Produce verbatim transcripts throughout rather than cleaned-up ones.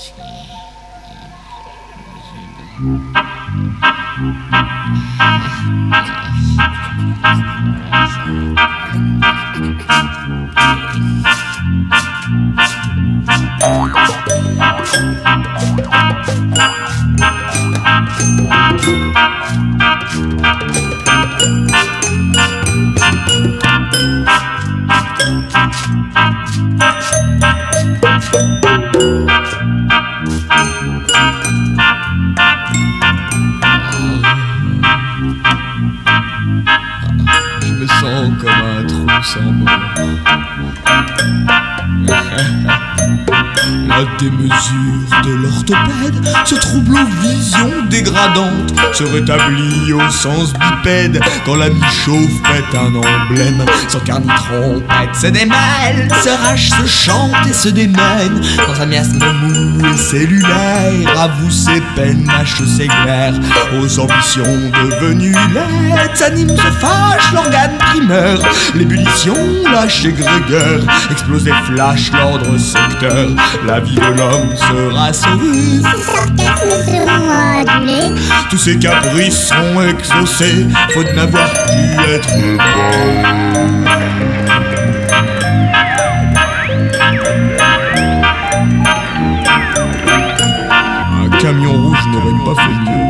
Je me sens comme un trou sans bord. La démesure de l'orthopède, ce trouble aux visions dégradantes se rétablit au sens bipède quand la mi-chauve pète un emblème. Sans quart ni trompette se démêle, se rache, se chante et se démène dans un miasme mou et cellulaire. Avoue ses peines, mâche ses glaires aux ambitions devenues laides. S'anime, se fâche, l'organe primeur, l'ébullition lâche et grégaire, explose des flashs, l'ordre secteur. La vie de l'homme sera sauvée, ses orgasmes seront adulés, tous ses caprices seront exaucés, faute n'avoir pu être un camion rouge n'aurait pas fait mieux.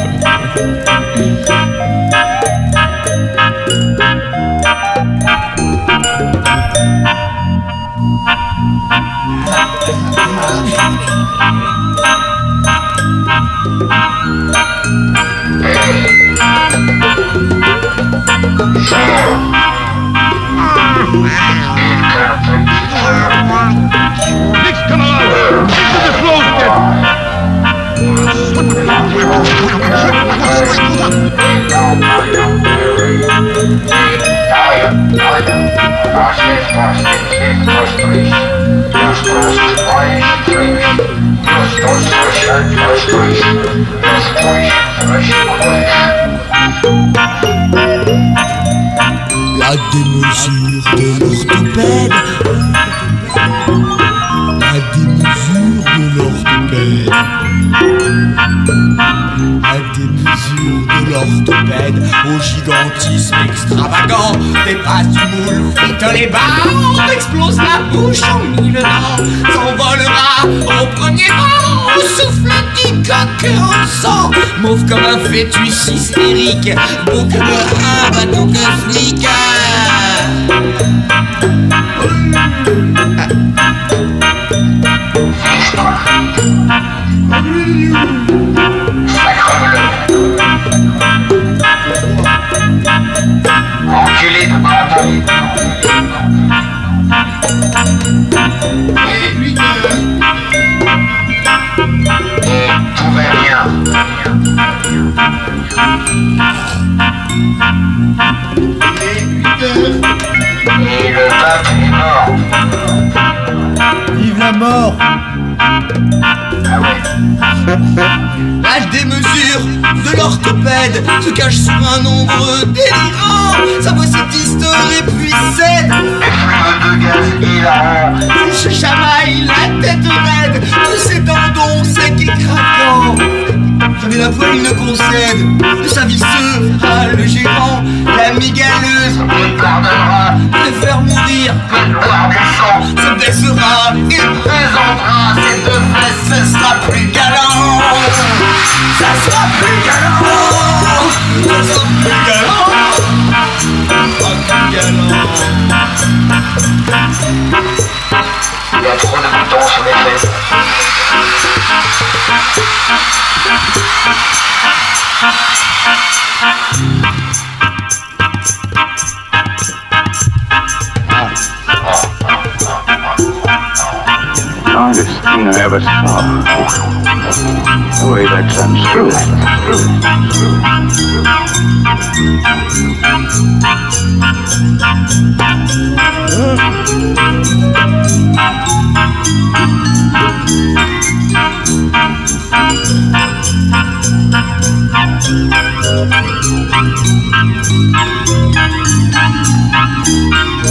Nick's come along! Into the floor, La démesure de l'orthopède, la démesure de l'orthopède, la démesure de l'orthopède au gigantisme extravagant dépasse du moule, frite les barres, explose la bouche en mille dents, s'envolera au premier rang, au souffle du coq en sang, mauve comme un fœtus hystérique, beau comme un bateau qu'Afrique. Enculé de bâtard. Et lui et tout va bien. Et le peuple est mort. Vive la mort! Ah ouais. La démesure de l'orthopède se cache sous un ombre délirant. Sa voix sinistre et puis saine, Les fluides de gaz hilarants. il se chamaille la tête raide, tous ses tendons secs et craquants. Jamais la poêle ne concède, de sa vie sera le gérant. La migaleuse Il pardonnera préfère mourir, que de boire du sang. se baissera et Présentera ses deux fesses. ce sera plus galant. Ça sera plus galant. Ça sera plus galant. Ça sera plus galant. Il y a trop de boutons sur les fesses. Oh, this thing never stops. The way that's unscrewed.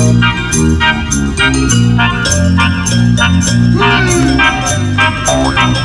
Mmh.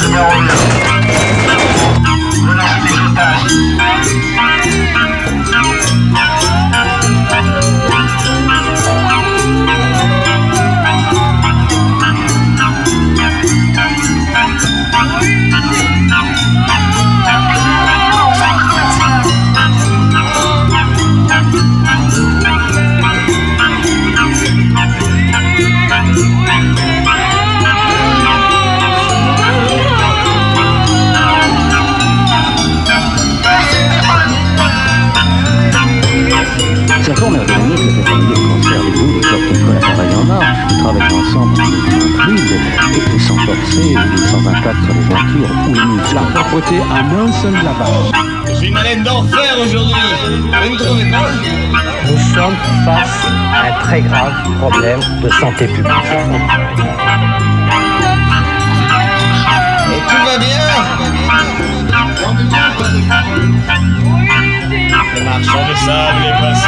numéro deux. Menacé des otages. Ça forme un dernier que cette famille de cancer avec vous, de sorte qu'une fois la travaille en or, ils travaillent ensemble en fluide, et sans forcer, et sans impact sur les jointures ou les muscles. La propreté en un seul lavage. Je suis une haleine d'enfer aujourd'hui. Vous ne trouvez pas? Nous sommes face à un très grave problème de santé publique. Et tout va bien? Le marchand de sable est passé.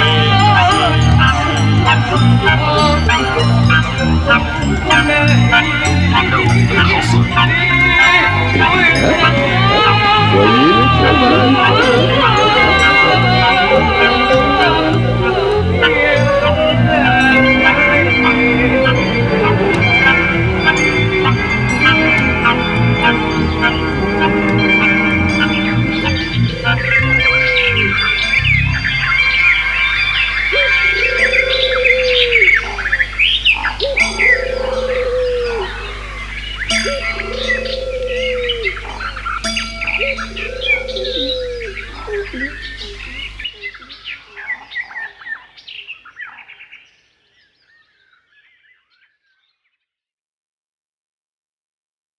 Thank you.